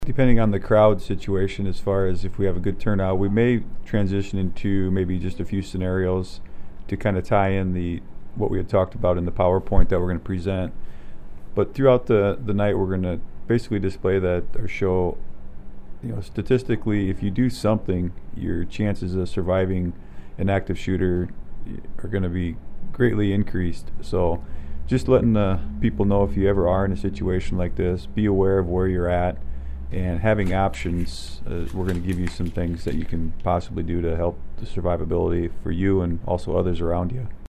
Depending on the crowd situation, as far as if we have a good turnout, we may transition into maybe just a few scenarios to kind of tie in the what we had talked about in the PowerPoint that we're going to present. But throughout the night, we're going to basically display that or show, statistically, if you do something, your chances of surviving an active shooter are going to be greatly increased. So just letting people know, if you ever are in a situation like this, be aware of where you're at and having options. We're going to give you some things that you can possibly do to help the survivability for you and also others around you.